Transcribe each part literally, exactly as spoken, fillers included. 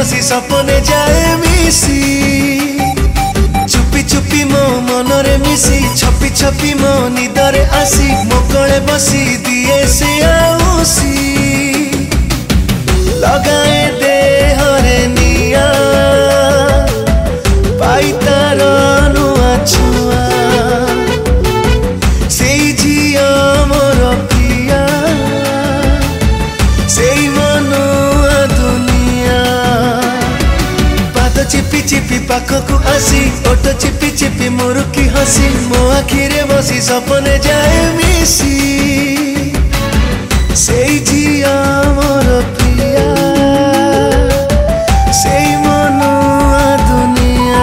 बसी सपने जाए मिसी चुपी चुपी मो मनरे मिसी छपी छपी मो निदरे आसी मो कोले बसी दिए से आउसी लगाए दे हरे निया पाई तार नुआ छुआ से झिया मोर प्रिया से मनुआ दुनिया पाद चिपी चिपी पाखकु आसी ओट चिपी चिपी मुरुकी हसी मो आखिरे बसी सपने जाए मिसी से झिया मोर प्रिया से मनुआ दुनिया।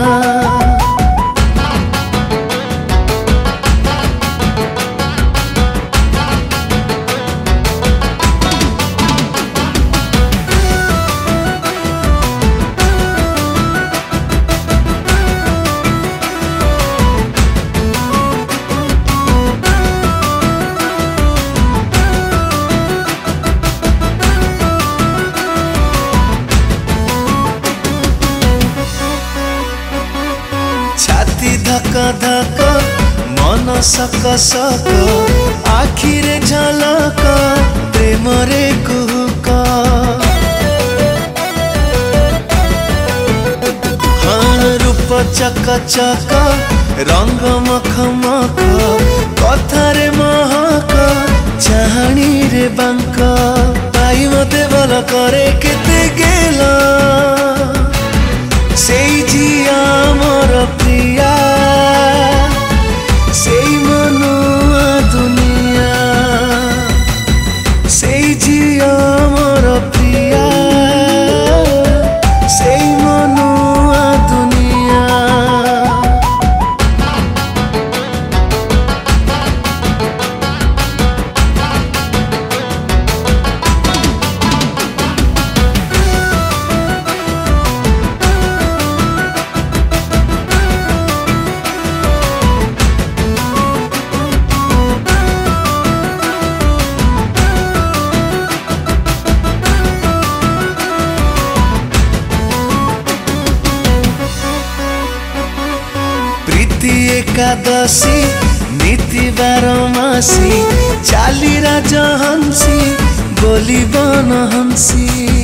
छाती धक धक मन सक सक आखिरे झलक प्रेम रे कुहुक हाँ रूप चक चक रंग मख मख कथारे महक चाहणी रे बांक पाई मते बल करे केते गेला से झिया मोर प्रिया से मनुआ दुनिया से झिया मोर प्रिया से मनुआ दुनिया। प्रीति एकादशी नीति बारमासी चाली राजहंसी बोली बन हंसी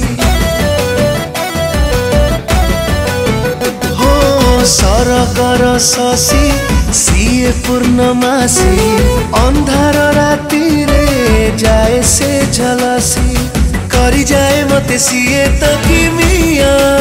हो सरगर शशि सीए पूर्णमासी अंधार राति रे जाए से झलसी करी जाए मते सीए तो कि मिया